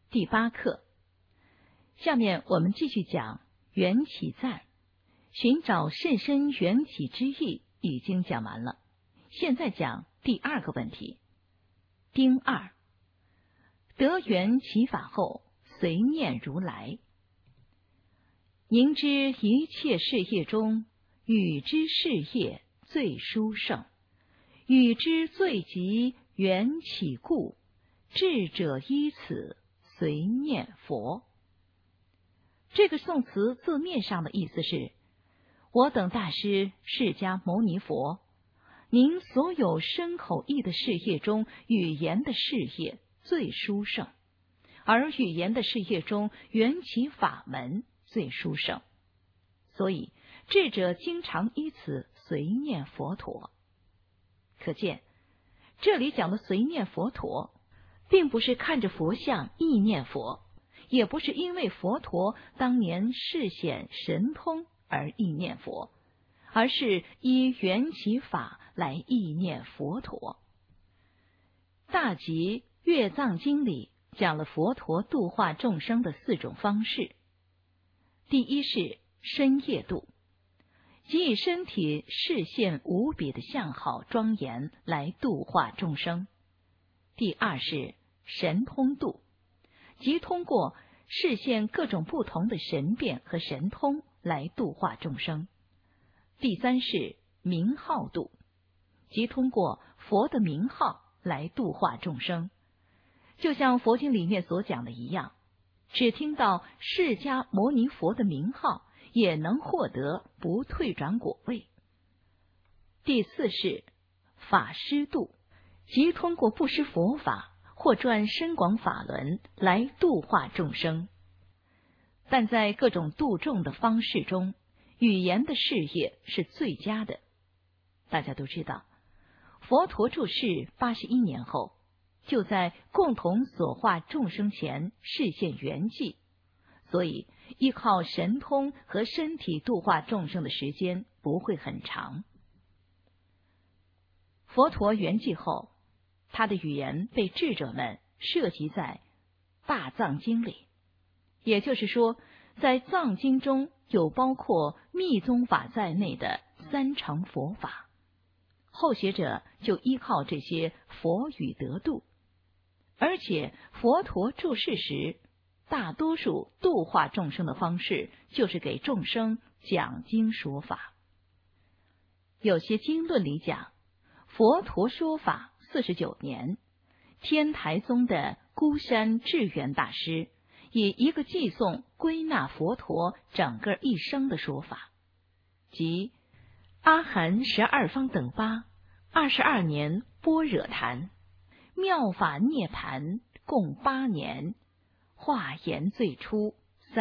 第8课。下面我们继续讲缘起赞，寻找甚深缘起之意已经讲完了，现在讲第2个问题。丁2，得缘起法后，随念如来。宁知一切事业中，与之事业最殊胜，与之最极缘起故，智者依此随念佛。这个颂词字面上的意思是：我等大师释迦牟尼佛，您所有身口意的事业中，语言的事业最殊胜，而语言的事业中，缘起法门最殊胜，所以智者经常依此随念佛陀。可见这里讲的随念佛陀，并不是看着佛像意念佛，也不是因为佛陀当年示显神通而意念佛，而是依缘起法来意念佛陀。大集月藏经里讲了佛陀度化众生的4种方式。第一是身业度，即以身体视现无比的相好庄严来度化众生。第2是神通度，即通过视现各种不同的神变和神通来度化众生。第3是名号度，即通过佛的名号来度化众生。就像佛经里面所讲的一样，只听到释迦牟尼佛的名号，也能获得不退转果位。第4是法师度，即通过布施佛法或转深广法轮来度化众生。但在各种度众的方式中，语言的事业是最佳的。大家都知道，佛陀住世81年后，就在共同所化众生前示现圆寂，所以依靠神通和身体度化众生的时间不会很长。佛陀圆寂后，他的语言被智者们涉及在大藏经里，也就是说，在藏经中有包括密宗法在内的3乘佛法，后学者就依靠这些佛语得度。而且佛陀住世时，大多数度化众生的方式就是给众生讲经说法。有些经论里讲，佛陀说法49年，天台宗的孤山智圆大师以一个偈颂归纳佛陀整个一生的说法，即阿含12方等八22年般若谈，妙法涅盘共8年，化言最初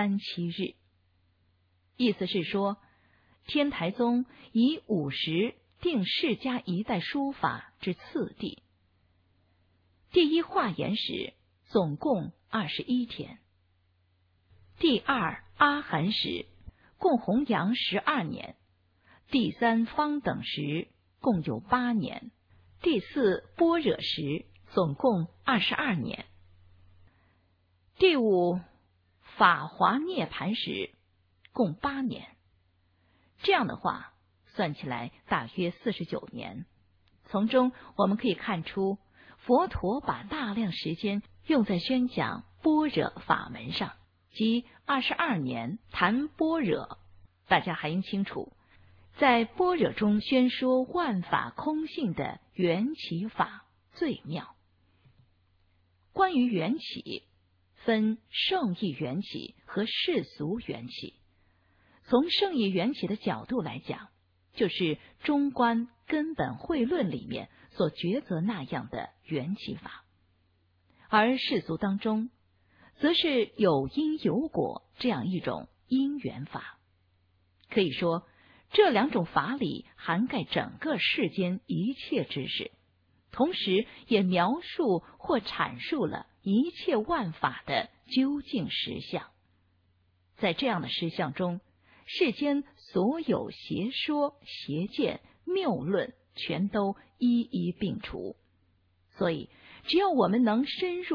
37日。意思是说，天台宗以50定释迦一代说法之次第。第一化言时总共21天，第2阿含时共弘扬12年，第3方等时共有8年，第4般若时总共22年，第5法华涅盘时共8年。这样的话算起来大约49年。从中我们可以看出，佛陀把大量时间用在宣讲般若法门上，即22年谈般若。大家还应清楚，在般若中宣说万法空性的缘起法最妙。关于缘起，分圣义缘起和世俗缘起。从圣义缘起的角度来讲，就是中观根本慧论里面所抉择那样的缘起法，而世俗当中则是有因有果这样一种因缘法。可以说，这2种法理涵盖整个世间一切知识，同时也描述或阐述了一切万法的究竟实相。在这样的实相中，世间所有邪说、邪见、谬论全都一一并除。所以只要我们能深入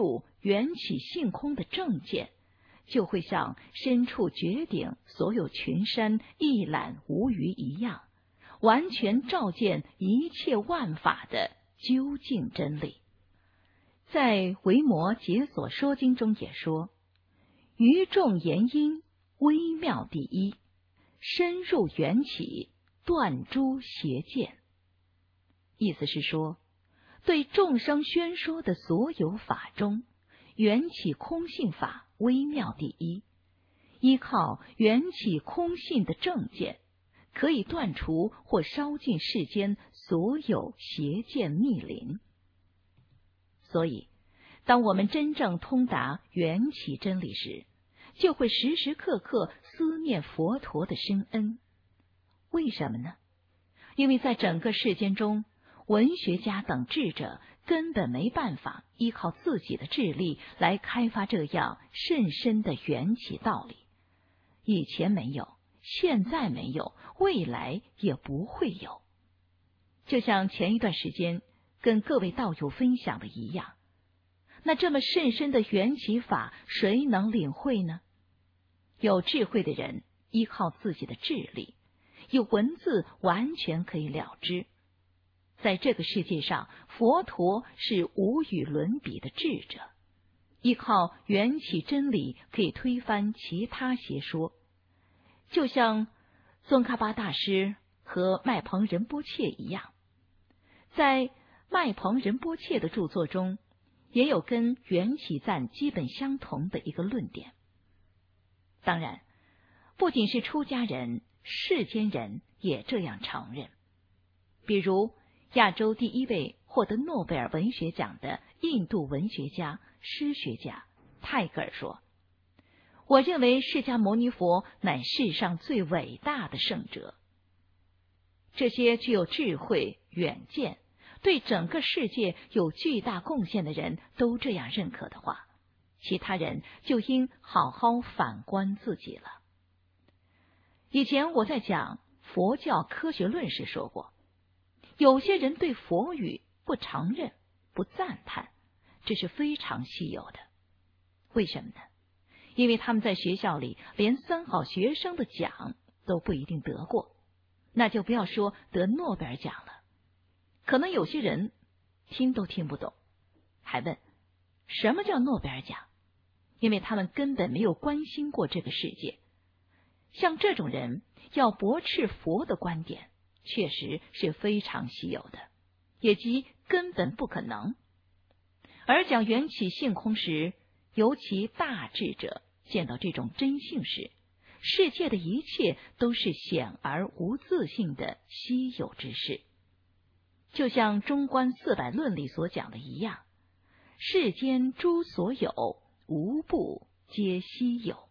缘起性空的正见，就会像身处绝顶，所有群山一览无余一样，完全照见一切万法的究竟真理。在《维摩诘所说经》中也说，于众言因，微妙第一，深入缘起，断诸邪见。意思是说，对众生宣说的所有法中，缘起空性法微妙第一，依靠缘起空性的正见，可以断除或烧尽世间所有邪见密林。所以当我们真正通达缘起真理时，就会时时刻刻思念佛陀的深恩。为什么呢？因为在整个世间中，文学家等智者根本没办法依靠自己的智力来开发这样甚深的缘起道理。以前没有，现在没有，未来也不会有。就像前一段时间跟各位道友分享的一样，那这么甚深的缘起法，谁能领会呢？有智慧的人依靠自己的智力，有文字完全可以了知。在这个世界上，佛陀是无与伦比的智者，依靠缘起真理可以推翻其他邪说。就像宗喀巴大师和麦彭仁波切一样，在麦彭仁波切的著作中，也有跟缘起赞基本相同的一个论点。当然，不仅是出家人，世间人也这样承认。比如亚洲第一位获得诺贝尔文学奖的印度文学家、诗学家泰戈尔说，我认为释迦牟尼佛乃世上最伟大的圣者。这些具有智慧、远见，对整个世界有巨大贡献的人都这样认可的话，其他人就应好好反观自己了。以前我在讲佛教科学论时说过，有些人对佛语不承认、不赞叹，这是非常稀有的。为什么呢？因为他们在学校里连三好学生的奖都不一定得过，那就不要说得诺贝尔奖了。可能有些人听都听不懂，还问什么叫诺贝尔奖，因为他们根本没有关心过这个世界。像这种人要驳斥佛的观点，确实是非常稀有的，也即根本不可能。而讲缘起性空时，尤其大智者见到这种真性时，世界的一切都是显而无自性的稀有之事。就像中观400论里所讲的一样，世间诸所有，无不皆稀有。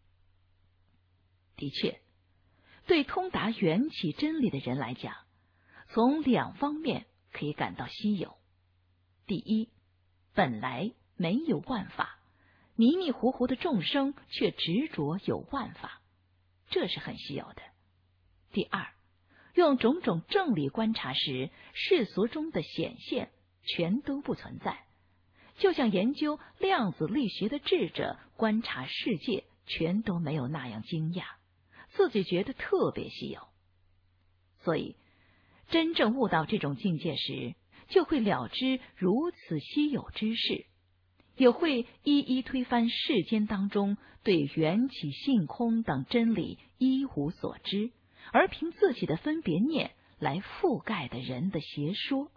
的确，对通达缘起真理的人来讲，从2方面可以感到稀有。第一，本来没有万法，迷迷糊糊的众生却执着有万法，这是很稀有的。第二，用种种正理观察时，世俗中的显现全都不存在，就像研究量子力学的智者观察世界全都没有那样惊讶，自己觉得特别稀有。所以真正悟到这种境界时，就会了知如此稀有之事，也会一一推翻世间当中对缘起性空等真理一无所知，而凭自己的分别念来覆盖的人的邪说。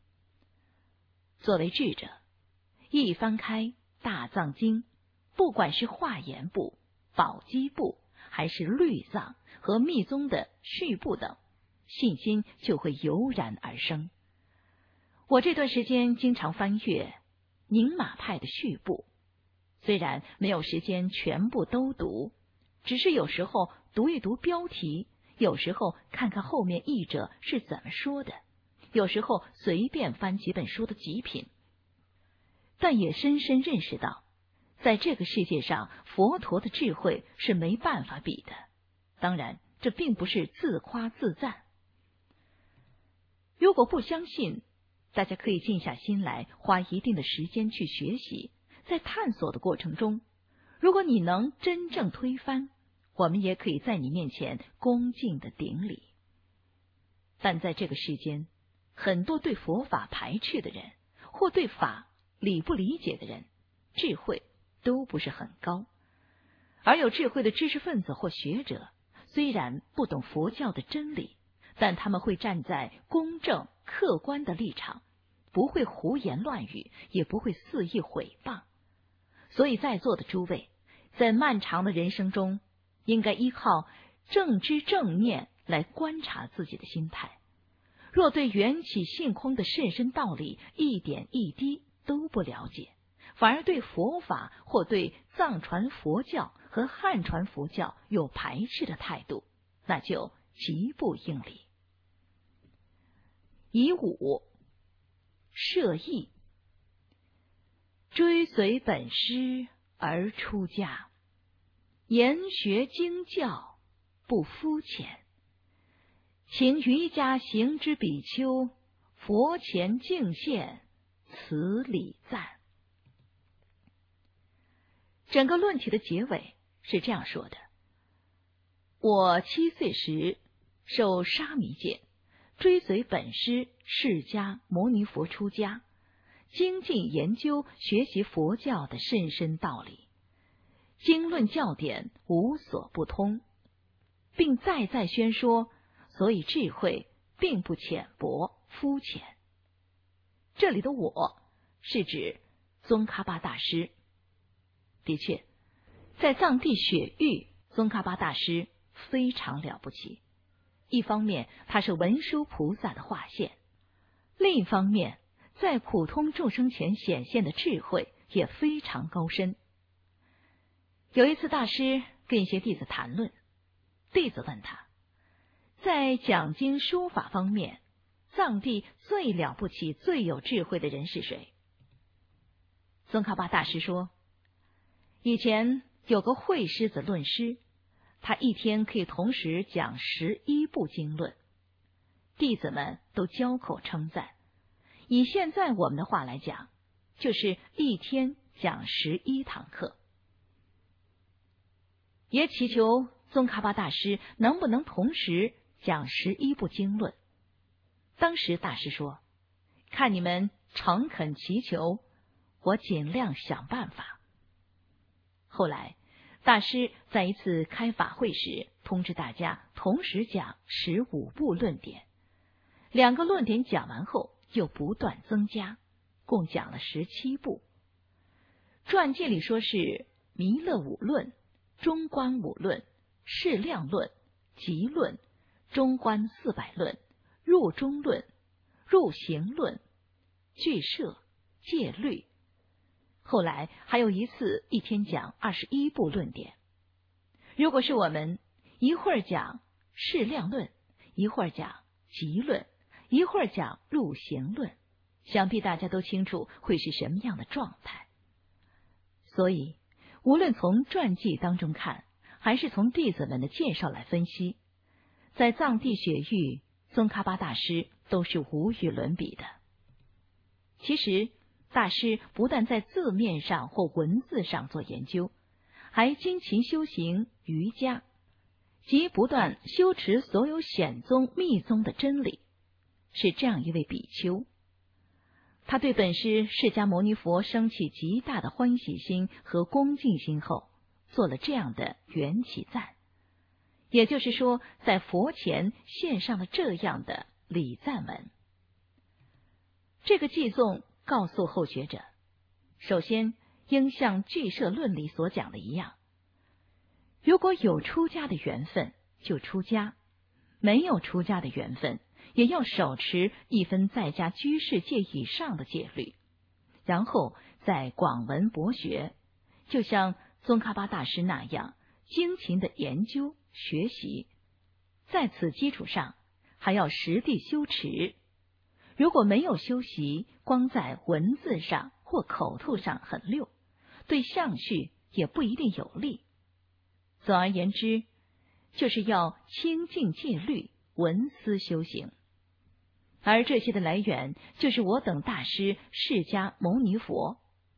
作为智者，一翻开大藏经，不管是华严部、宝积部，还是律藏和密宗的序部等，信心就会油然而生。我这段时间经常翻阅宁玛派的序部，虽然没有时间全部都读，只是有时候读一读标题，有时候看看后面译者是怎么说的，有时候随便翻几本书的极品，但也深深认识到，在这个世界上，佛陀的智慧是没办法比的。当然，这并不是自夸自赞。如果不相信，大家可以静下心来，花一定的时间去学习， 在探索的过程中，如果你能真正推翻，我们也可以在你面前恭敬的顶礼。但在这个世间，很多对佛法排斥的人，或对法理不理解的人，智慧都不是很高。而有智慧的知识分子或学者，虽然不懂佛教的真理，但他们会站在公正客观的立场，不会胡言乱语，也不会肆意毁谤。所以在座的诸位，在漫长的人生中，应该依靠正知正念来观察自己的心态。若对缘起性空的甚深道理一点一滴都不了解，反而对佛法或对藏传佛教和汉传佛教有排斥的态度，那就极不应理。以五摄意，追随本师而出家，研学经教不肤浅，请瑜伽行之比丘，佛前敬献，此礼赞。整个论题的结尾是这样说的：我7岁时受沙弥戒，追随本师释迦牟尼佛出家，精进研究学习佛教的甚深道理，经论教典无所不通，并再再宣说，所以智慧并不浅薄肤浅。这里的我是指宗喀巴大师。的确，在藏地雪域，宗喀巴大师非常了不起。一方面他是文殊菩萨的化现，另一方面在普通众生前显现的智慧也非常高深。有一次大师跟一些弟子谈论，弟子问他，在讲经说法方面，藏地最了不起最有智慧的人是谁？宗喀巴大师说，以前有个慧狮子论师，他一天可以同时讲11部经论，弟子们都交口称赞。以现在我们的话来讲，就是一天讲11堂课。也祈求宗喀巴大师能不能同时讲11部经论。当时大师说，看你们诚恳祈求，我尽量想办法。后来大师在一次开法会时通知大家同时讲15部论点，2个论点讲完后又不断增加，共讲了17部。传记里说是弥勒五论、中观五论、释量论、集论、中观400论、入中论、入行论、俱舍、戒律。后来还有一次一天讲21部论点。如果是我们一会儿讲释量论，一会儿讲集论，一会儿讲入行论，想必大家都清楚会是什么样的状态。所以无论从传记当中看，还是从弟子们的介绍来分析，在藏地雪域，宗喀巴大师都是无与伦比的。其实大师不但在字面上或文字上做研究，还精勤修行瑜伽，即不断修持所有显宗密宗的真理，是这样一位比丘。他对本师释迦牟尼佛升起极大的欢喜心和恭敬心后，做了这样的缘起赞，也就是说在佛前献上了这样的礼赞文。这个偈颂告诉后学者，首先应像俱舍论里所讲的一样，如果有出家的缘分就出家，没有出家的缘分也要手持一分在家居士戒以上的戒律，然后再广闻博学，就像宗喀巴大师那样精勤的研究学习，在此基础上还要实地修持。如果没有修习，光在文字上或口头上很溜，对相续也不一定有利。总而言之，就是要清净戒律，文思修行。而这些的来源就是我等大师释迦牟尼佛。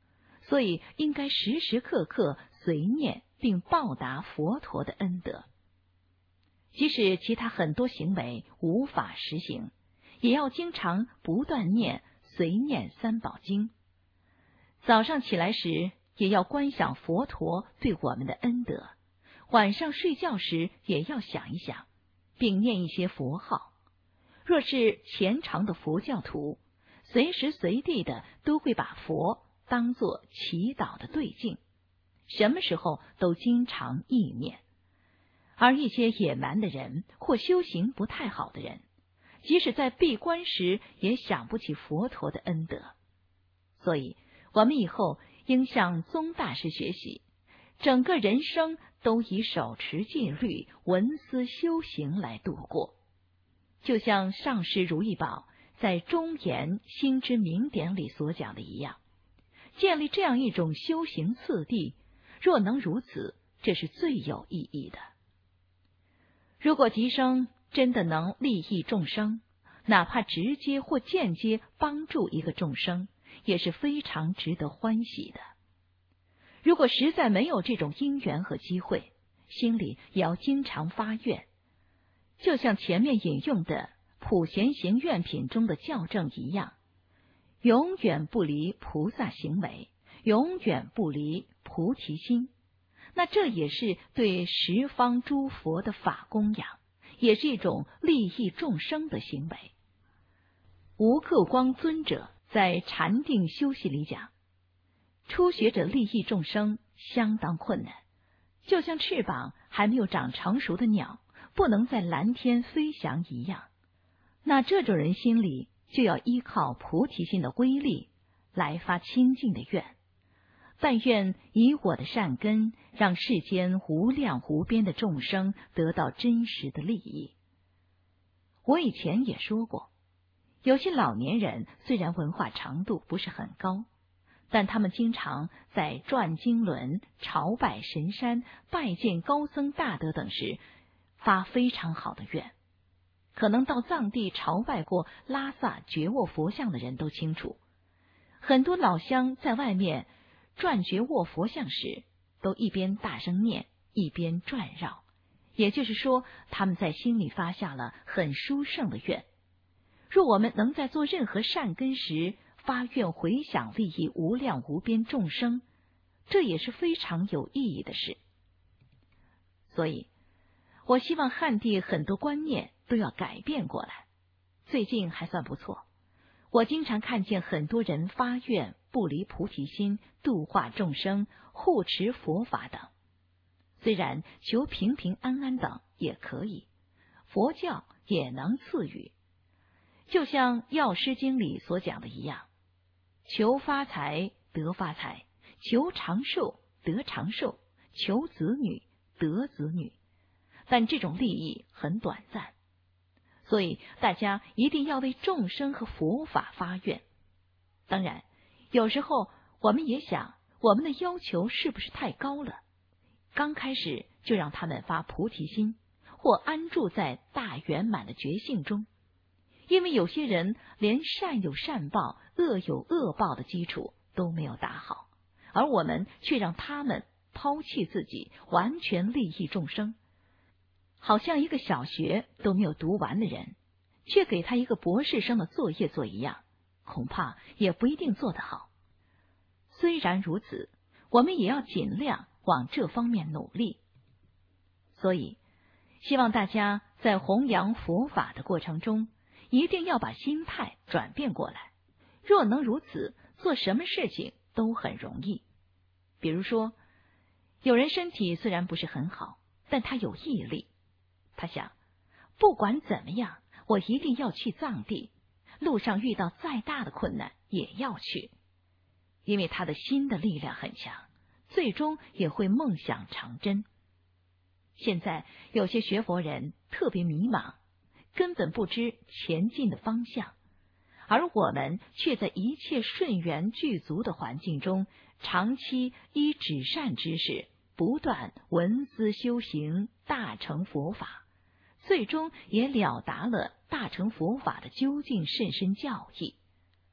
所以应该时时刻刻随念并报答佛陀的恩德。即使其他很多行为无法实行，也要经常不断随念三宝经。早上起来时也要观想佛陀对我们的恩德，晚上睡觉时也要想一想，并念一些佛号。若是虔诚的佛教徒，随时随地的都会把佛当作祈祷的对境，什么时候都经常意念。而一些野蛮的人或修行不太好的人，即使在闭关时也想不起佛陀的恩德。所以我们以后应向宗大师学习，整个人生都以手持戒律、闻思修行来度过。就像上师如意宝在中言心之明典里所讲的一样，建立这样一种修行次第，若能如此，这是最有意义的。如果吉生真的能利益众生，哪怕直接或间接帮助一个众生，也是非常值得欢喜的。如果实在没有这种因缘和机会，心里也要经常发愿，就像前面引用的普贤行愿品中的教证一样，永远不离菩萨行为，永远不离菩提心。那这也是对十方诸佛的法供养，也是一种利益众生的行为。吴克光尊者在禅定修习里讲，初学者利益众生相当困难，就像翅膀还没有长成熟的鸟不能在蓝天飞翔一样。那这种人心里就要依靠菩提心的威力来发清净的愿，但愿以我的善根，让世间无量无边的众生得到真实的利益。我以前也说过，有些老年人虽然文化程度不是很高，但他们经常在转经轮、朝拜神山、拜见高僧大德等时发非常好的愿。可能到藏地朝拜过拉萨觉沃佛像的人都清楚，很多老乡在外面转觉沃佛像时，都一边大声念，一边转绕，也就是说，他们在心里发下了很殊胜的愿。若我们能在做任何善根时发愿回想利益无量无边众生，这也是非常有意义的事。所以我希望汉地很多观念都要改变过来。最近还算不错，我经常看见很多人发愿不离菩提心，度化众生，护持佛法等。虽然求平平安安等也可以，佛教也能赐予。就像药师经里所讲的一样，求发财得发财，求长寿得长寿，求子女得子女。但这种利益很短暂，所以大家一定要为众生和佛法发愿。当然，有时候我们也想，我们的要求是不是太高了？刚开始就让他们发菩提心，或安住在大圆满的觉性中。因为有些人连善有善报，恶有恶报的基础都没有打好，而我们却让他们抛弃自己，完全利益众生。好像一个小学都没有读完的人，却给他一个博士生的作业做一样，恐怕也不一定做得好。虽然如此，我们也要尽量往这方面努力。所以希望大家在弘扬佛法的过程中，一定要把心态转变过来。若能如此，做什么事情都很容易。比如说，有人身体虽然不是很好，但他有毅力。他想，不管怎么样，我一定要去藏地，路上遇到再大的困难也要去。因为他的心的力量很强，最终也会梦想成真。现在有些学佛人特别迷茫，根本不知前进的方向，而我们却在一切顺缘具足的环境中，长期依止善知识，不断闻思修行，大乘佛法，最终也了达了大乘佛法的究竟甚深教义。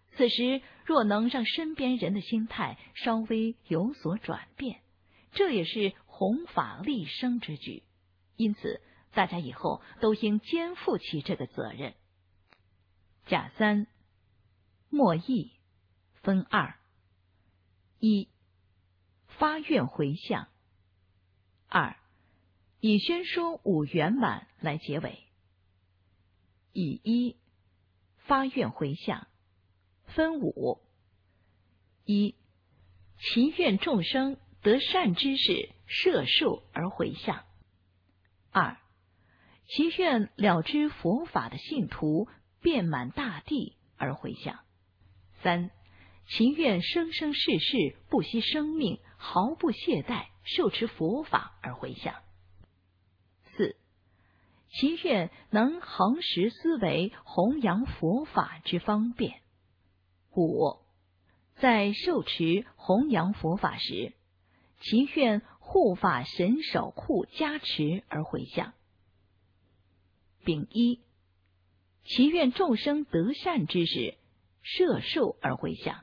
此时若能让身边人的心态稍微有所转变，这也是弘法利生之举。因此大家以后都应肩负起这个责任。甲三，莫议分二：一、发愿回向；二、以宣说五圆满来结尾。以一发愿回向分五：一、祈愿众生得善知识摄受而回向；二、祈愿了知佛法的信徒遍满大地而回向；三、祈愿生生世世不惜生命，毫不懈怠受持佛法而回向；四、祈愿能恒时思维弘扬佛法之方便；五、在受持弘扬佛法时，祈愿护法神守护加持而回向。丙一，祈愿众生得善知识摄受而回向。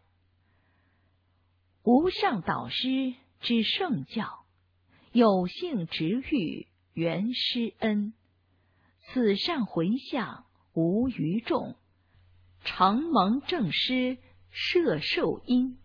无上导师之圣教，有幸值遇原施恩，此善回向无余众，常蒙正师摄受因。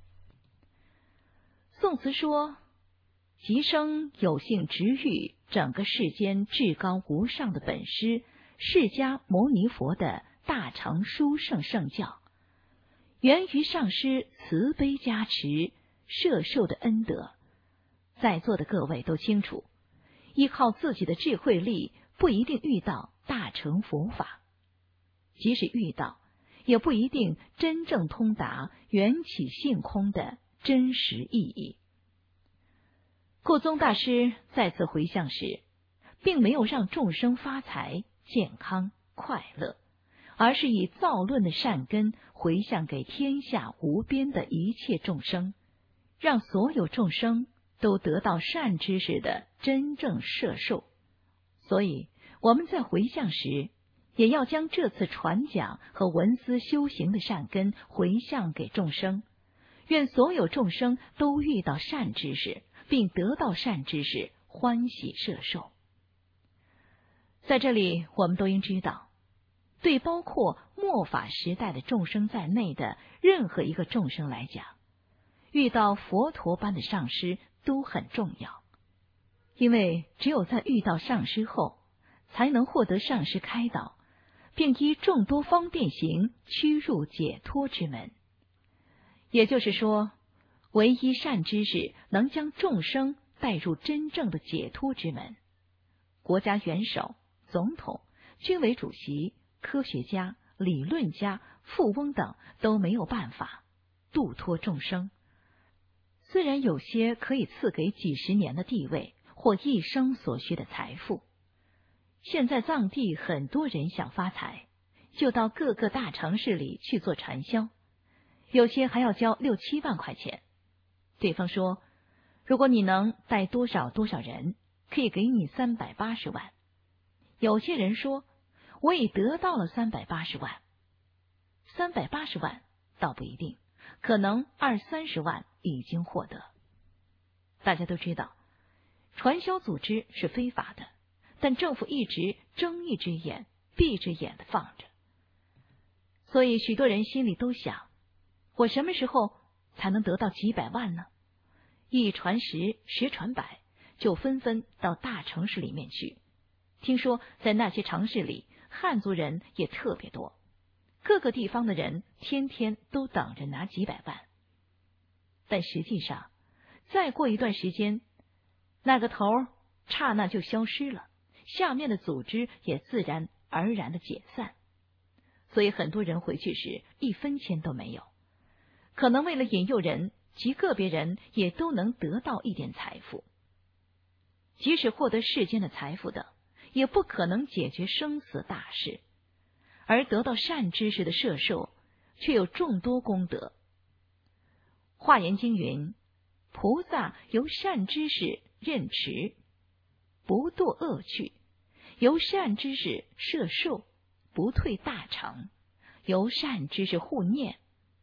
宋词说，即生有幸值遇整个世间至高无上的本师释迦牟尼佛的大乘殊胜圣教，源于上师慈悲加持摄受的恩德。在座的各位都清楚，依靠自己的智慧力不一定遇到大乘佛法，即使遇到，也不一定真正通达缘起性空的真实意义。顾宗大师在此回向时，并没有让众生发财、健康、快乐，而是以造论的善根回向给天下无边的一切众生，让所有众生都得到善知识的真正摄受。所以我们在回向时，也要将这次传讲和闻思修行的善根回向给众生，愿所有众生都遇到善知识，并得到善知识，欢喜摄受。在这里我们都应知道，对包括末法时代的众生在内的任何一个众生来讲，遇到佛陀般的上师都很重要。因为只有在遇到上师后，才能获得上师开导，并依众多方便行趋入解脱之门。也就是说，唯一善知识能将众生带入真正的解脱之门。国家元首、总统、军委主席、科学家、理论家、富翁等都没有办法度脱众生。虽然有些可以赐给几十年的地位或一生所需的财富，现在藏地很多人想发财，就到各个大城市里去做传销，有些还要交6、7万块钱。对方说，如果你能带多少多少人，可以给你380万。有些人说，我已得到了380万。380万倒不一定，可能20、30万已经获得。大家都知道，传销组织是非法的，但政府一直睁一只眼闭一只眼的放着。所以许多人心里都想，我什么时候才能得到几百万呢？一传十，十传百，就纷纷到大城市里面去。听说在那些城市里，汉族人也特别多，各个地方的人天天都等着拿几百万。但实际上，再过一段时间，那个头刹那就消失了，下面的组织也自然而然的解散。所以很多人回去时1分钱都没有，可能为了引诱人及个别人也都能得到一点财富。即使获得世间的财富的，也不可能解决生死大事，而得到善知识的摄受，却有众多功德。华严经云，菩萨由善知识任持，不堕恶趣；由善知识摄受，不退大成；由善知识护念，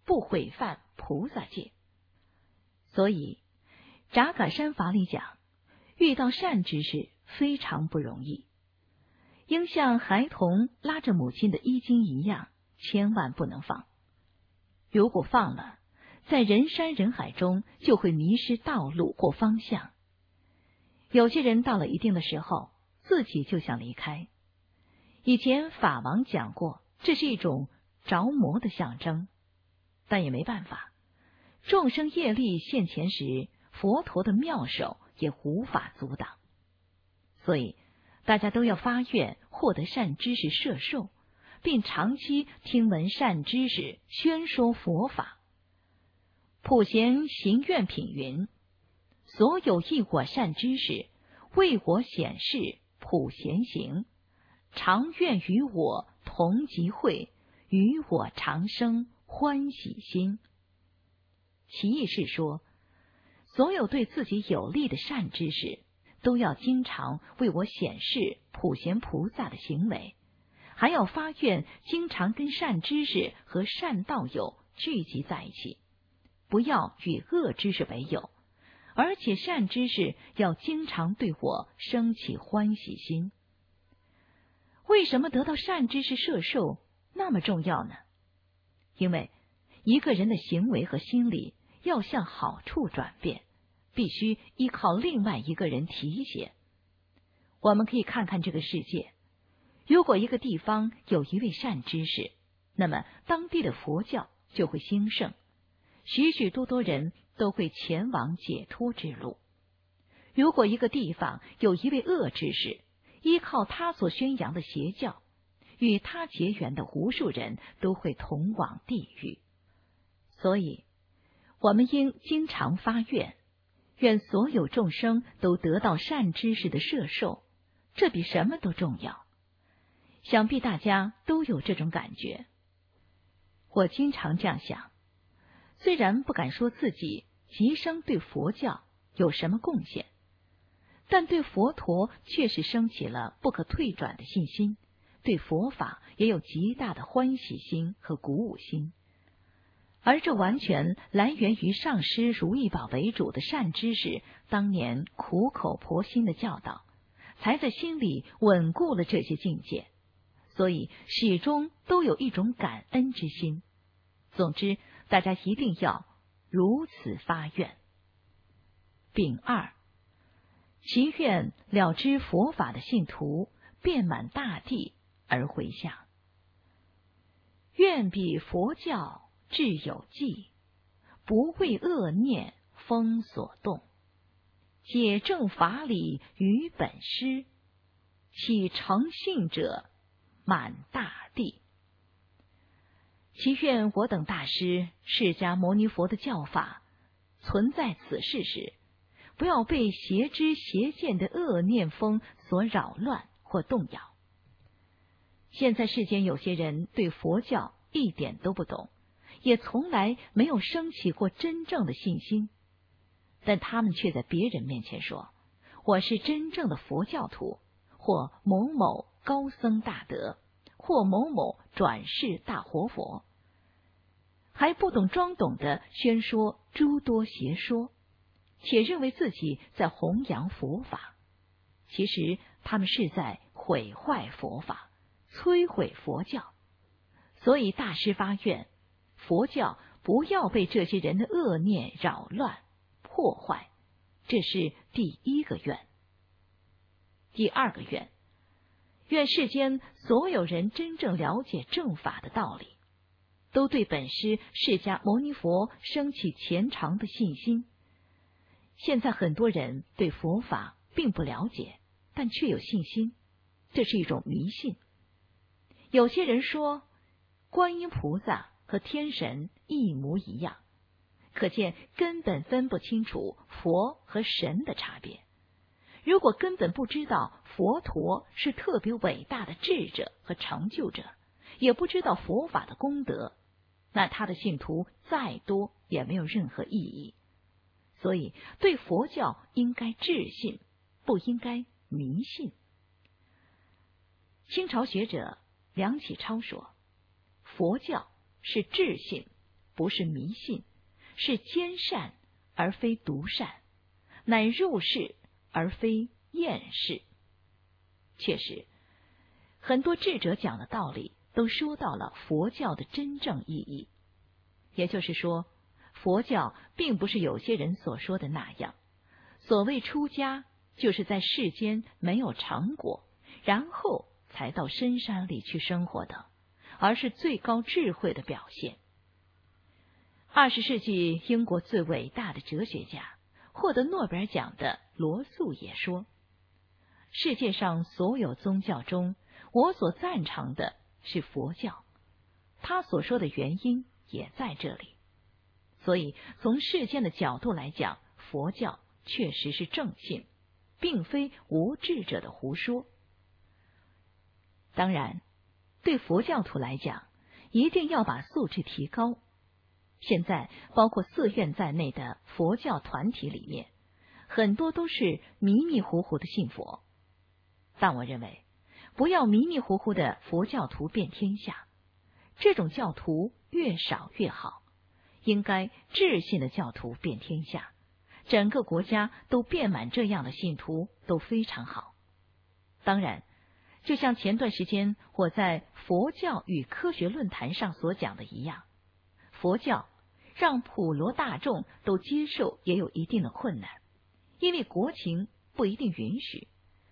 不毁犯菩萨戒。所以扎嘎山法里讲，遇到善知识非常不容易，应像孩童拉着母亲的衣襟一样，千万不能放。如果放了，在人山人海中就会迷失道路或方向。有些人到了一定的时候，自己就想离开。以前法王讲过，这是一种着魔的象征，但也没办法，众生业力现前时，佛陀的妙手也无法阻挡。所以大家都要发愿获得善知识摄受，并长期听闻善知识宣说佛法。普贤行愿品云：所有一我善知识，为我显示普贤行，常愿与我同集会，与我长生欢喜心。其意是说，所有对自己有利的善知识，都要经常为我显示普贤菩萨的行为，还要发愿经常跟善知识和善道友聚集在一起，不要与恶知识为友，而且善知识要经常对我升起欢喜心。为什么得到善知识摄受那么重要呢？因为一个人的行为和心理要向好处转变，必须依靠另外一个人提携。我们可以看看这个世界，如果一个地方有一位善知识，那么当地的佛教就会兴盛，许许多多人都会前往解脱之路。如果一个地方有一位恶知识，依靠他所宣扬的邪教，与他结缘的无数人都会同往地狱。所以我们应经常发愿，愿所有众生都得到善知识的摄受，这比什么都重要。想必大家都有这种感觉。我经常这样想，虽然不敢说自己极生对佛教有什么贡献，但对佛陀确实升起了不可退转的信心，对佛法也有极大的欢喜心和鼓舞心。而这完全来源于上师如意宝为主的善知识当年苦口婆心的教导，才在心里稳固了这些境界，所以始终都有一种感恩之心。总之，大家一定要如此发愿。丙二，祈愿了知佛法的信徒遍满大地而回向，愿彼佛教至有记，不为恶念风所动，解正法理于本师，启诚信者满大地。祈愿我等大师释迦牟尼佛的教法存在此世时，不要被邪知邪见的恶念风所扰乱或动摇。现在世间有些人对佛教一点都不懂，也从来没有升起过真正的信心，但他们却在别人面前说，我是真正的佛教徒，或某某高僧大德，或某某转世大活佛，还不懂装懂地宣说诸多邪说，且认为自己在弘扬佛法。其实他们是在毁坏佛法，摧毁佛教。所以大师发愿，佛教不要被这些人的恶念扰乱破坏，这是第一个愿。第二个愿，愿世间所有人真正了解正法的道理，都对本师释迦牟尼佛升起虔诚的信心。现在很多人对佛法并不了解，但却有信心，这是一种迷信。有些人说观音菩萨和天神一模一样，可见根本分不清楚佛和神的差别。如果根本不知道佛陀是特别伟大的智者和成就者，也不知道佛法的功德，那他的信徒再多也没有任何意义。所以对佛教应该智信，不应该迷信。清朝学者梁启超说，佛教是智信， 不是迷信，是兼善而非独善，乃入世而非厌世。确实，很多智者讲的道理都说到了佛教的真正意义。也就是说，佛教并不是有些人所说的那样，所谓出家就是在世间没有成果，然后才到深山里去生活的，而是最高智慧的表现。20世纪英国最伟大的哲学家，获得诺贝尔奖的罗素也说，世界上所有宗教中，我所赞成的是佛教。他所说的原因也在这里。所以从世间的角度来讲，佛教确实是正信，并非无智者的胡说。当然，对佛教徒来讲，一定要把素质提高。现在包括寺院在内的佛教团体里面，很多都是迷迷糊糊的信佛。但我认为，不要迷迷糊糊的佛教徒遍天下，这种教徒越少越好。应该智信的教徒遍天下，整个国家都遍满这样的信徒都非常好。当然，就像前段时间我在佛教与科学论坛上所讲的一样，佛教让普罗大众都接受也有一定的困难，因为国情不一定允许。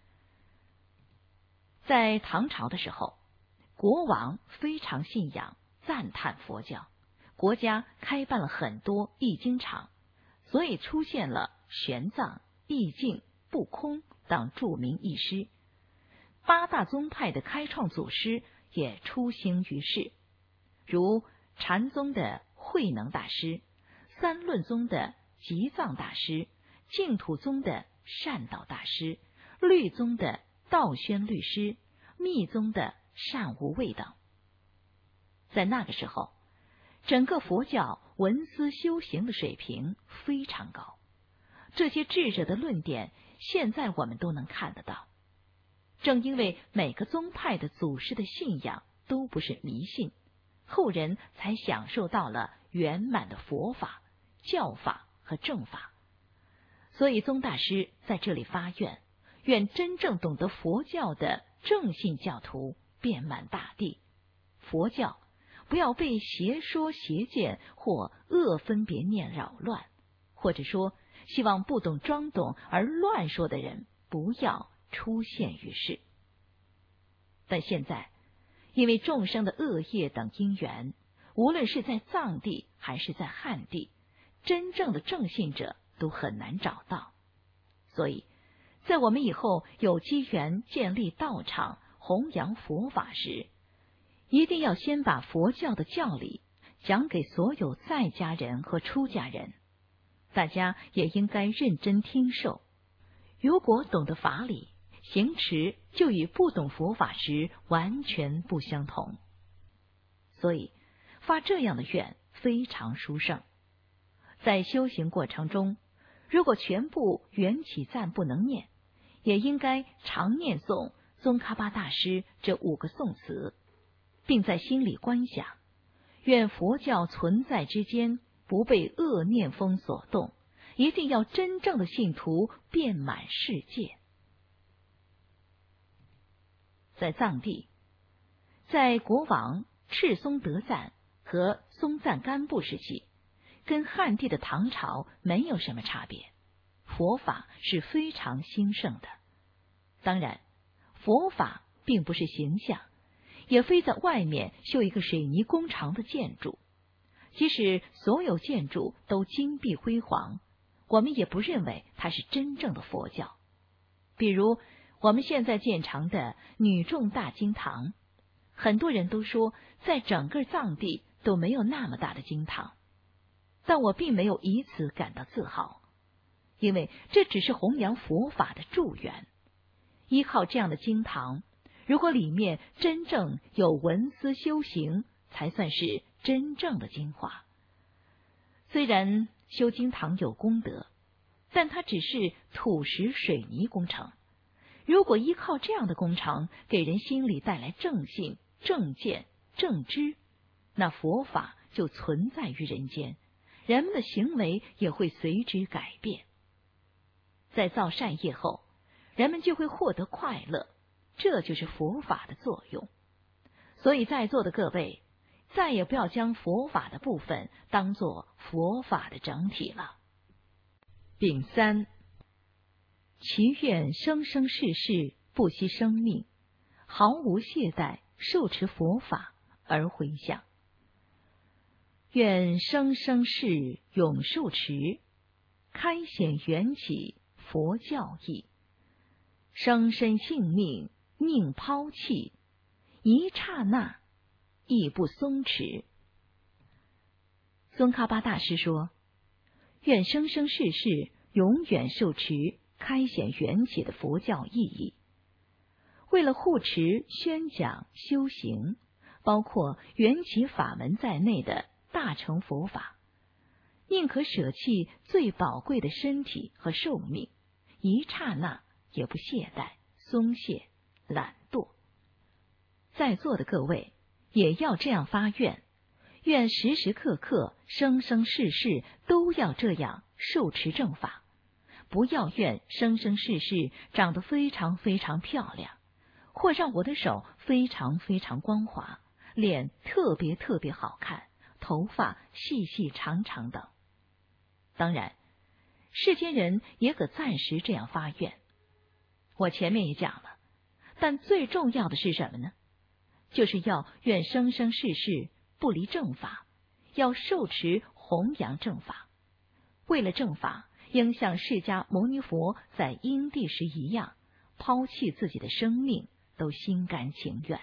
在唐朝的时候，国王非常信仰赞叹佛教，国家开办了很多译经场，所以出现了玄奘、易净、不空等著名译师。8大宗派的开创祖师也出行于世，如禅宗的慧能大师、三论宗的吉藏大师、净土宗的善导大师、律宗的道宣律师、密宗的善无畏等。在那个时候，整个佛教文思修行的水平非常高，这些智者的论点现在我们都能看得到。正因为每个宗派的祖师的信仰都不是迷信，后人才享受到了圆满的佛法、教法和正法。所以宗大师在这里发愿，愿真正懂得佛教的正信教徒遍满大地，佛教不要被邪说邪见或恶分别念扰乱，或者说希望不懂装懂而乱说的人不要出现于世。但现在因为众生的恶业等因缘，无论是在藏地还是在汉地，真正的正信者都很难找到。所以在我们以后有机缘建立道场弘扬佛法时，一定要先把佛教的教理讲给所有在家人和出家人，大家也应该认真听受。如果懂得法理，行持就与不懂佛法时完全不相同。所以发这样的愿非常殊胜。在修行过程中，如果全部缘起赞不能念，也应该常念诵宗喀巴大师这5个颂词，并在心里观想，愿佛教存在之间不被恶念风所动，一定要真正的信徒遍满世界。在藏地，在国王赤松德赞和松赞干布时期，跟汉地的唐朝没有什么差别，佛法是非常兴盛的。当然，佛法并不是形象，也非在外面修一个水泥工厂的建筑，即使所有建筑都金碧辉煌，我们也不认为它是真正的佛教。比如我们现在建成的女众大经堂，很多人都说在整个藏地都没有那么大的经堂，但我并没有以此感到自豪，因为这只是弘扬佛法的助缘。依靠这样的经堂，如果里面真正有文思修行，才算是真正的精华。虽然修经堂有功德，但它只是土石水泥工程。如果依靠这样的工程给人心里带来正信、正见、正知，那佛法就存在于人间，人们的行为也会随之改变。在造善业后，人们就会获得快乐，这就是佛法的作用。所以在座的各位，再也不要将佛法的部分当作佛法的整体了。丙三，其愿生生世世不惜生命，毫无懈怠受持佛法而回向。愿生生世永受持，开显缘起佛教义，生身性命宁抛弃，一刹那亦不松弛。宗喀巴大师说，愿生生世世永远受持开显缘起的佛教意义。为了护持、宣讲、修行，包括缘起法门在内的大乘佛法，宁可舍弃最宝贵的身体和寿命，一刹那也不懈怠、松懈、懒惰。在座的各位也要这样发愿，愿时时刻刻、生生世世都要这样受持正法。不要愿生生世世长得非常非常漂亮，或让我的手非常非常光滑，脸特别特别好看，头发细细长长等。当然，世间人也可暂时这样发愿，我前面也讲了。但最重要的是什么呢？就是要愿生生世世不离正法，要受持弘扬正法。为了正法，应像释迦牟尼佛在因地时一样，抛弃自己的生命，都心甘情愿。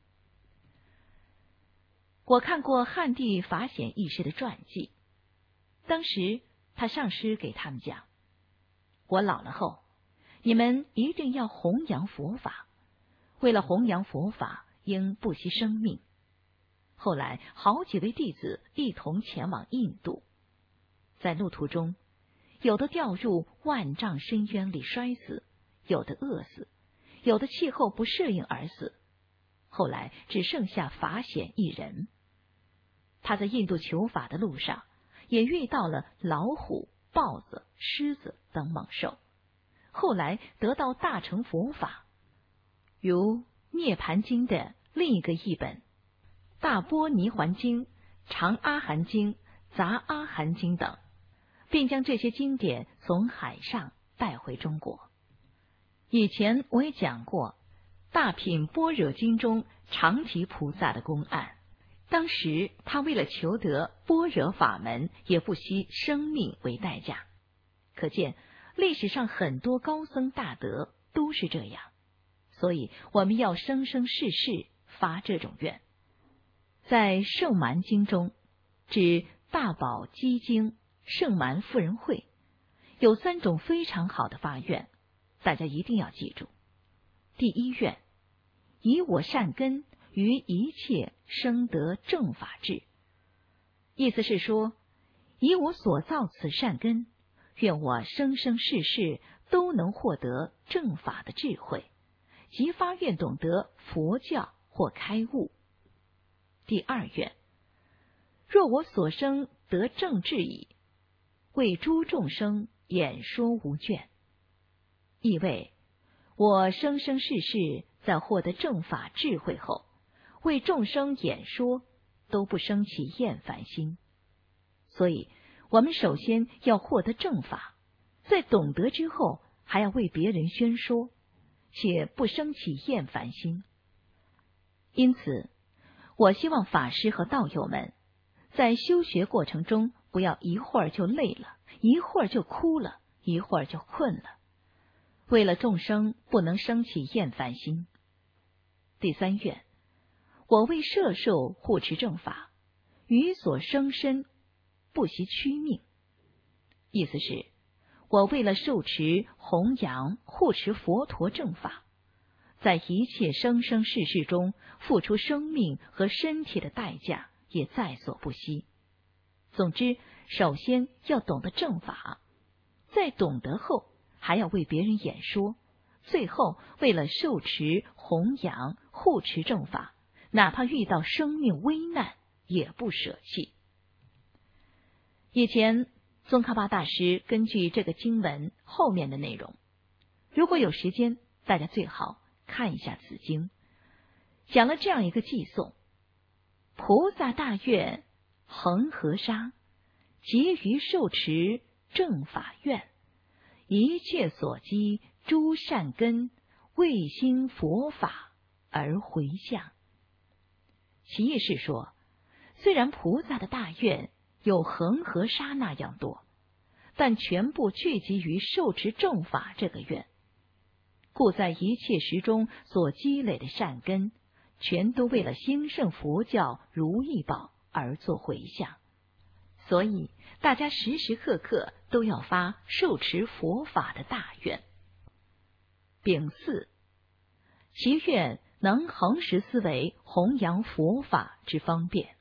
我看过汉地法显义师的传记，当时他上师给他们讲，我老了后，你们一定要弘扬佛法，为了弘扬佛法，应不惜生命。后来好几位弟子一同前往印度，在路途中，有的掉入万丈深渊里摔死，有的饿死，有的气候不适应而死。后来只剩下法显一人。他在印度求法的路上，也遇到了老虎、豹子、狮子等猛兽。后来得到大乘佛法，如《涅盘经》的另一个译本《大波尼环经》、《长阿含经》、《杂阿含经》等，并将这些经典从海上带回中国。以前我也讲过《大品般若经》中常提菩萨的公案，当时他为了求得般若法门，也不惜生命为代价。可见历史上很多高僧大德都是这样，所以我们要生生世世发这种愿。在《圣蛮经》中，指大宝积经、圣蛮妇人会，有3种非常好的发愿，大家一定要记住。第一愿，以我善根于一切生得正法智。意思是说，以我所造此善根，愿我生生世世都能获得正法的智慧，即发愿懂得佛教或开悟。第二愿，若我所生得正智矣，为诸众生演说无倦。意味我生生世世在获得正法智慧后，为众生演说都不生起厌烦心。所以我们首先要获得正法，在懂得之后还要为别人宣说，且不生起厌烦心。因此我希望法师和道友们在修学过程中，不要一会儿就累了，一会儿就哭了，一会儿就困了。为了众生不能生起厌烦心。第三愿，我为摄受护持正法，于所生身不惜屈命。意思是，我为了受持、弘扬、护持佛陀正法，在一切生生世世中付出生命和身体的代价也在所不惜。总之，首先要懂得正法，在懂得后还要为别人演说，最后为了受持、弘扬、护持正法，哪怕遇到生命危难也不舍弃。 以前宗喀巴大师根据这个经文后面的内容，如果有时间，大家最好看一下此经，讲了这样一个偈颂：菩萨大愿恒河沙，结于受持正法愿，一切所积诸善根，为兴佛法而回向。其意是说，虽然菩萨的大愿有恒河沙那样多，但全部聚集于受持正法这个愿，故在一切时中所积累的善根，全都为了兴盛佛教如意宝而做回向。所以大家时时刻刻都要发受持佛法的大愿。丙巳，其愿能恒时思维弘扬佛法之方便，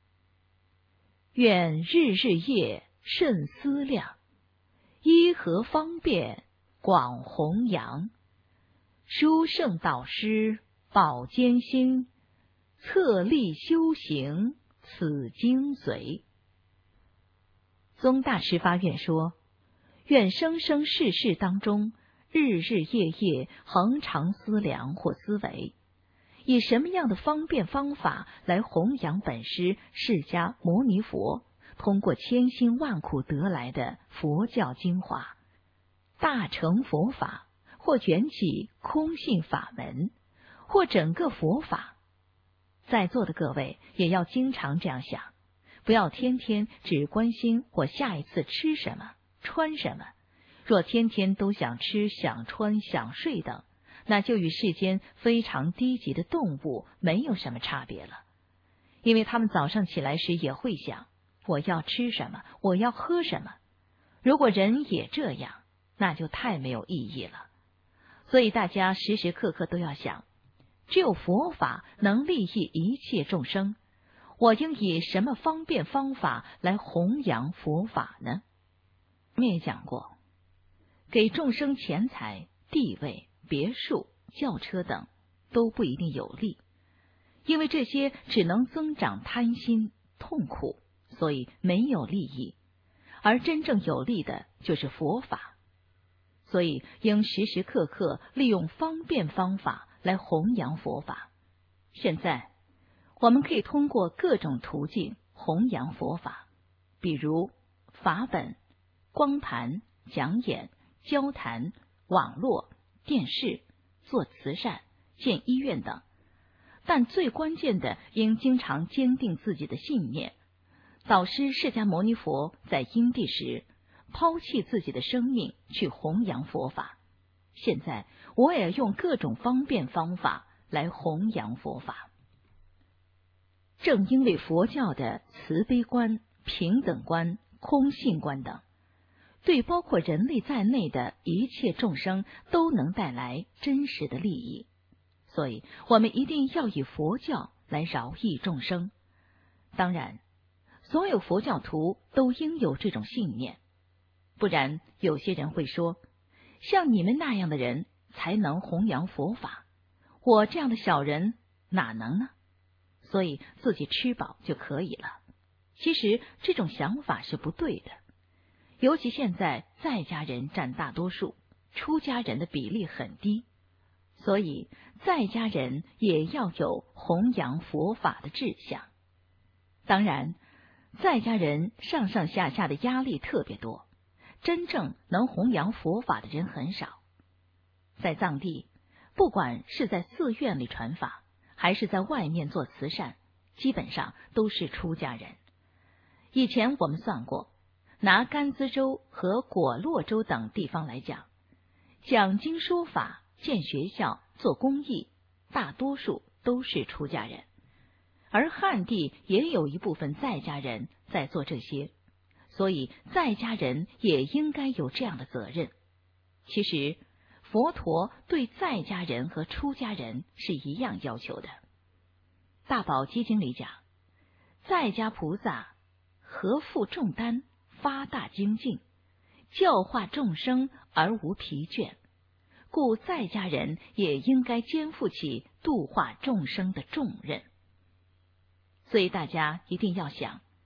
愿日日夜甚思量，依何方便广弘扬，殊胜导师保艰辛，策立修行此精髓。宗大师发愿说，愿生生世世当中，日日夜夜恒常思量或思维，以什么样的方便方法来弘扬本师释迦牟尼佛通过千辛万苦得来的佛教精华，大乘佛法，或缘起空性法门，或整个佛法。在座的各位也要经常这样想，不要天天只关心我下一次吃什么穿什么。若天天都想吃想穿想睡等，那就与世间非常低级的动物没有什么差别了。因为他们早上起来时也会想，我要吃什么，我要喝什么。如果人也这样，那就太没有意义了。所以大家时时刻刻都要想，只有佛法能利益一切众生，我应以什么方便方法来弘扬佛法呢？我们也讲过，给众生钱财、地位、别墅、轿车等都不一定有利，因为这些只能增长贪心、痛苦，所以没有利益。而真正有利的就是佛法，所以应时时刻刻利用方便方法来弘扬佛法。现在我们可以通过各种途径弘扬佛法，比如法本、光盘、讲演、交谈、网络、电视、做慈善、建医院等。但最关键的应经常坚定自己的信念。导师释迦牟尼佛在因地时抛弃自己的生命去弘扬佛法，现在我也用各种方便方法来弘扬佛法。正因为佛教的慈悲观、平等观、空性观等，对包括人类在内的一切众生都能带来真实的利益，所以我们一定要以佛教来饶益众生。当然，所有佛教徒都应有这种信念，不然有些人会说，像你们那样的人才能弘扬佛法，我这样的小人哪能呢？所以自己吃饱就可以了。其实这种想法是不对的，尤其现在在家人占大多数，出家人的比例很低，所以在家人也要有弘扬佛法的志向。当然，在家人上上下下的压力特别多，真正能弘扬佛法的人很少。在藏地，不管是在寺院里传法，还是在外面做慈善，基本上都是出家人。以前我们算过，拿甘孜州和果洛州等地方来讲，讲经说法、建学校、做公益，大多数都是出家人。而汉地也有一部分在家人在做这些，所以在家人也应该有这样的责任。其实佛陀对在家人和出家人是一样要求的。大宝积经里讲，在家菩萨何负重担，发大精进，教化众生而无疲倦，故在家人也应该肩负起度化众生的重任。所以大家一定要想，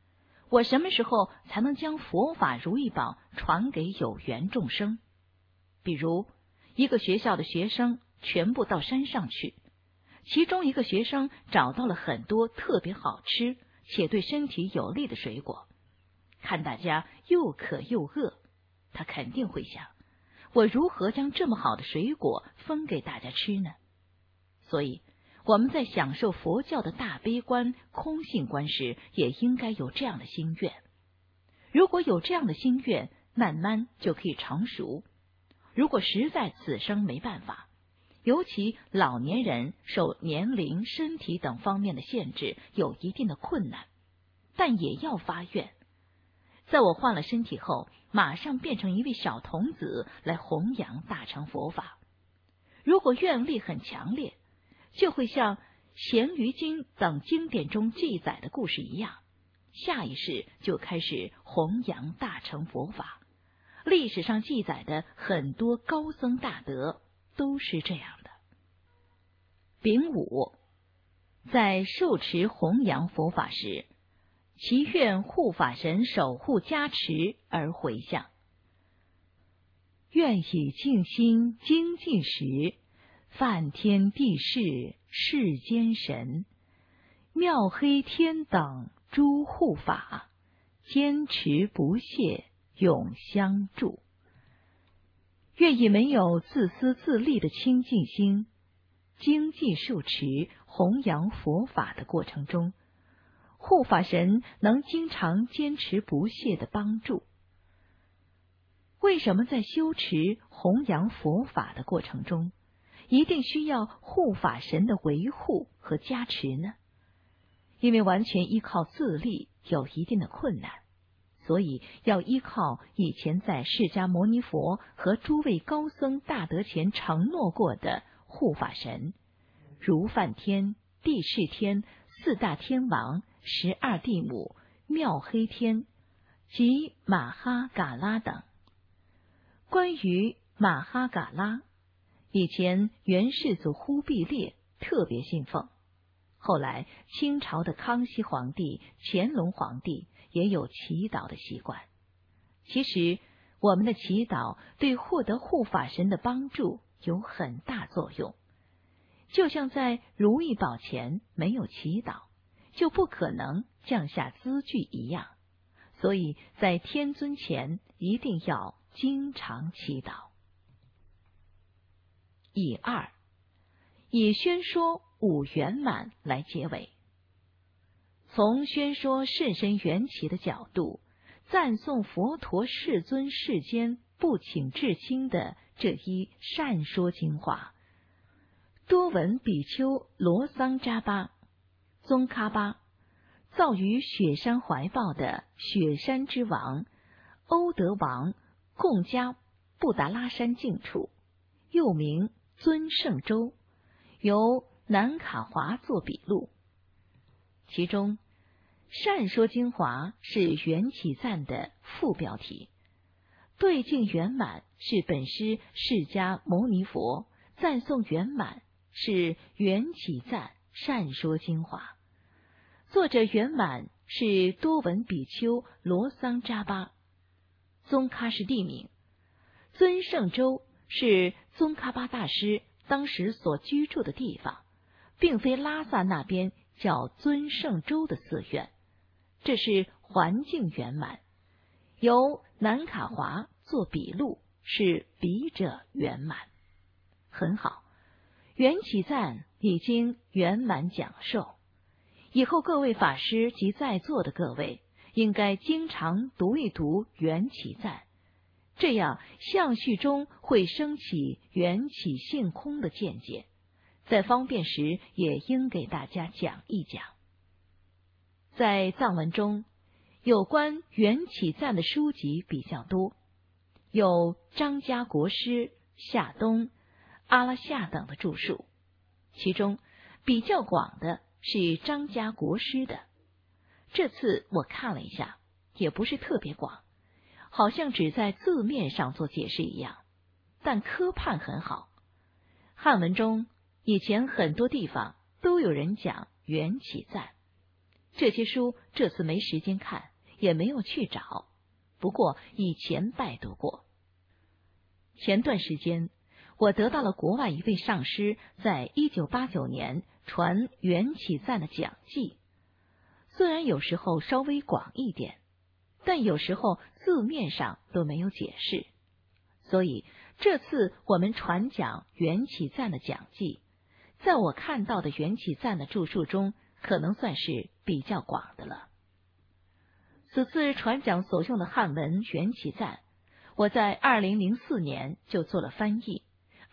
我什么时候才能将佛法如意宝传给有缘众生？比如一个学校的学生全部到山上去，其中一个学生找到了很多特别好吃且对身体有利的水果，看大家又渴又饿，他肯定会想，我如何将这么好的水果分给大家吃呢？所以我们在享受佛教的大悲观、空性观时，也应该有这样的心愿。如果有这样的心愿，慢慢就可以成熟。如果实在此生没办法，尤其老年人受年龄、身体等方面的限制，有一定的困难，但也要发愿，在我换了身体后，马上变成一位小童子来弘扬大乘佛法。如果愿力很强烈，就会像《咸鱼经》等经典中记载的故事一样，下一世就开始弘扬大乘佛法。历史上记载的很多高僧大德都是这样的。丙午，在受持弘扬佛法时，祈愿护法神守护加持而回向。愿以静心精进时，梵天地释世间神，妙黑天等诸护法，坚持不懈永相助。愿以没有自私自利的清净心，精进受持弘扬佛法的过程中，护法神能经常坚持不懈的帮助。为什么在修持弘扬佛法的过程中，一定需要护法神的维护和加持呢？因为完全依靠自力有一定的困难，所以要依靠以前在释迦牟尼佛和诸位高僧大德前承诺过的护法神，如梵天、地释天、四大天王、12地母、妙黑天及玛哈嘎拉等。关于玛哈嘎拉，以前元世祖忽必烈特别信奉，后来清朝的康熙皇帝、乾隆皇帝也有祈祷的习惯。其实我们的祈祷对获得护法神的帮助有很大作用，就像在如意宝前没有祈祷，就不可能降下资具一样，所以在天尊前一定要经常祈祷。乙二，以宣说五圆满来结尾。从宣说甚深缘起的角度，赞颂佛陀世尊世间不请至亲的这一善说精华。多闻比丘罗桑扎巴、宗喀巴，造于雪山怀抱的雪山之王欧德王贡加布达拉山净处，又名尊胜洲，由南卡华做笔录。其中善说精华是缘起赞的副标题，对境圆满是本师释迦牟尼佛，赞颂圆满是缘起赞善说精华。作者圆满是多闻比丘罗桑扎巴，宗喀是地名，尊胜洲是宗喀巴大师当时所居住的地方，并非拉萨那边叫尊胜洲的寺院，这是环境圆满。由南卡华做笔录，是笔者圆满。很好，缘起赞已经圆满讲授，以后各位法师及在座的各位应该经常读一读缘起赞，这样相续中会升起缘起性空的见解，在方便时也应给大家讲一讲。在藏文中，有关缘起赞的书籍比较多，有张家国师、夏东、阿拉夏等的著述，其中比较广的是张家国师的。这次我看了一下，也不是特别广，好像只在字面上做解释一样，但科判很好。汉文中以前很多地方都有人讲缘起赞，这些书这次没时间看， 也没有去找，不过以前拜读过。前段时间，我得到了国外一位上师在1989年传缘起赞的讲记，虽然有时候稍微广一点，但有时候字面上都没有解释，所以这次我们传讲缘起赞的讲记，在我看到的缘起赞的著述中，可能算是比较广的了。此次传讲所用的汉文缘起赞，我在2004年就做了翻译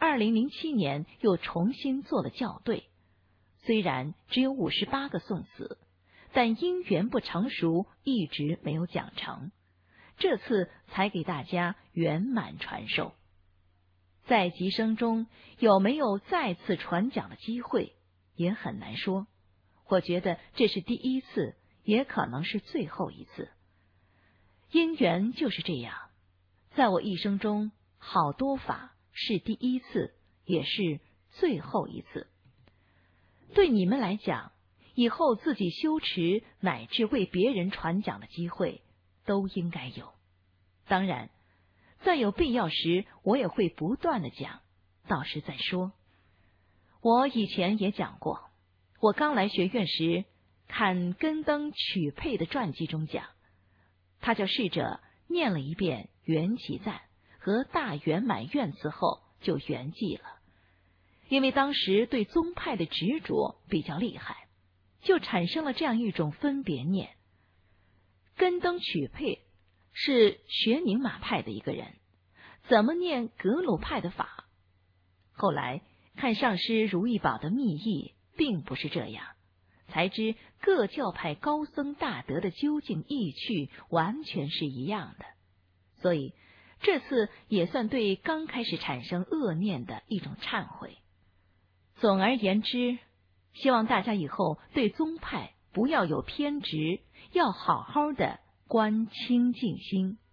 ，2007年又重新做了校对。虽然只有58个宋词，但因缘不成熟，一直没有讲成，这次才给大家圆满传授。在集生中有没有再次传讲的机会，也很难说。我觉得这是第一次，也可能是最后一次。因缘就是这样，在我一生中，好多法是第一次，也是最后一次。对你们来讲，以后自己修持乃至为别人传讲的机会都应该有。当然，在有必要时，我也会不断的讲，到时再说。我以前也讲过，我刚来学院时，看根登曲佩的传记中讲，他叫侍者念了一遍缘起赞和大圆满愿词后就圆寂了。因为当时对宗派的执着比较厉害，就产生了这样一种分别念。根登曲佩是学宁玛派的一个人，怎么念格鲁派的法？后来看上师如意宝的密意，并不是这样，才知各教派高僧大德的究竟意趣完全是一样的。所以这次也算对刚开始产生恶念的一种忏悔。总而言之，希望大家以后对宗派不要有偏执，要好好的观清净心。